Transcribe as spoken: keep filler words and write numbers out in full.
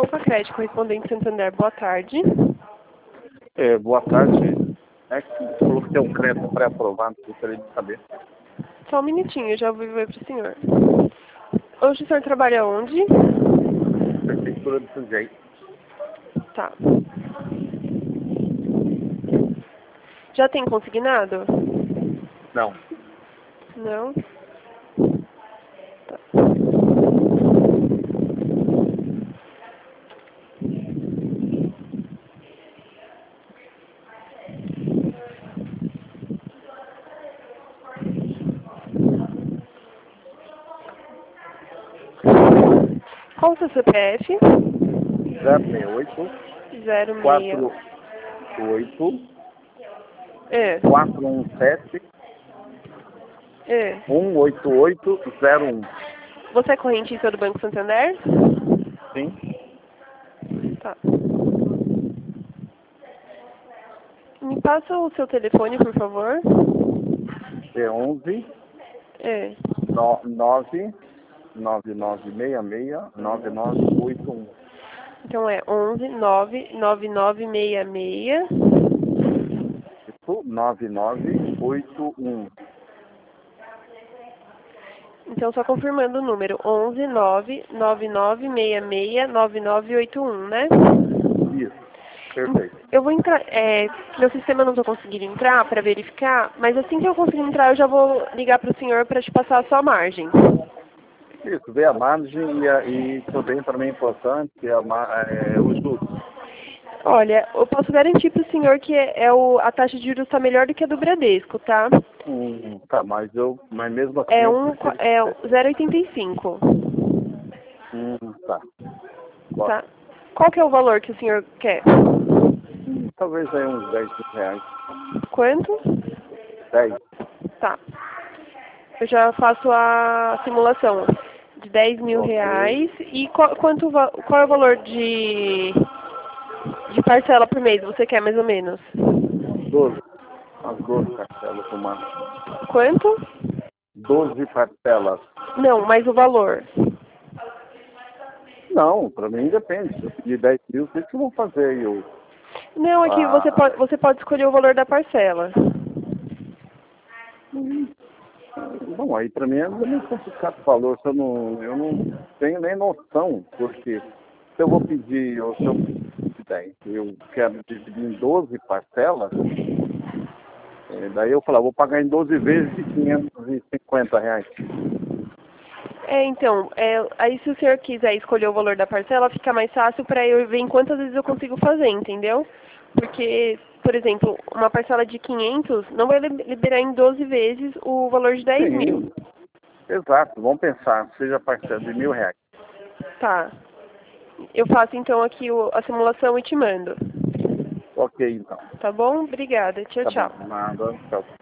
Poupa Crédito, correspondente Santander, boa tarde. É, boa tarde. É que falou que tem um crédito pré-aprovado, gostaria de saber. Só um minutinho, eu já vou ver para o senhor. Hoje o senhor trabalha onde? Prefeitura do sujeito. Tá. Já tem consignado? Não. Não? Tá. Qual o seu C P F? zero seis oito, Zero quatro seis. oito, É. quatro um sete, É. um oito oito zero um. Você é correntista do Banco Santander? Sim. Tá. Me passa o seu telefone, por favor. É onze, É. nove, nove nove seis seis, nove nove oito um. Então é onze, nove, nove nove seis seis. Isso, nove nove oito um. Então, só confirmando o número, onze, nove, nove nove seis seis, nove nove oito um, né? Isso, perfeito. Eu vou entrar, é, meu sistema eu não estou conseguindo entrar para verificar, mas assim que eu conseguir entrar, eu já vou ligar para o senhor para te passar a sua margem. Isso, ver a margem e, a- e também para mim é importante é, a, ma- é, o juros. Olha, eu posso garantir para o senhor que é, é o, a taxa de juros está melhor do que a do Bradesco, tá? Hum, tá, mas eu, mas mesmo assim É eu um, prefiro. é zero vírgula oitenta e cinco, Hum, tá. Bom, tá? Qual que é o valor que o senhor quer? hum, talvez aí uns dez mil reais. Quanto? dez. Tá. Eu já faço a simulação de dez mil Ok. reais. E qual, quanto, va- qual é o valor de, de parcela por mês você quer, mais ou menos? doze. As doze parcelas por máximo. Quanto? doze parcelas. Não, mas o valor. Não, para mim depende. Se eu pedir dez mil, vocês que vão fazer aí o. Não, é que você Ah, pode, você pode escolher o valor da parcela. bom, aí para mim é muito complicado o valor. Se eu, não, eu não tenho nem noção, porque se eu vou pedir, ou se eu pedir dez, eu quero dividir em doze parcelas, eh, daí eu falo, vou pagar em doze vezes de quinhentos e cinquenta reais. É, então, é, aí se o senhor quiser escolher o valor da parcela, fica mais fácil para eu ver em quantas vezes eu consigo fazer, entendeu? Porque, por exemplo, uma parcela de quinhentos não vai li- liberar em doze vezes o valor de dez mil. Sim, exato. Vamos pensar, seja parcela de mil reais. Tá. Eu faço então aqui o- a simulação e te mando. Ok, então. Tá bom? Obrigada. Tchau, Tá bom. tchau. Nada. Tchau.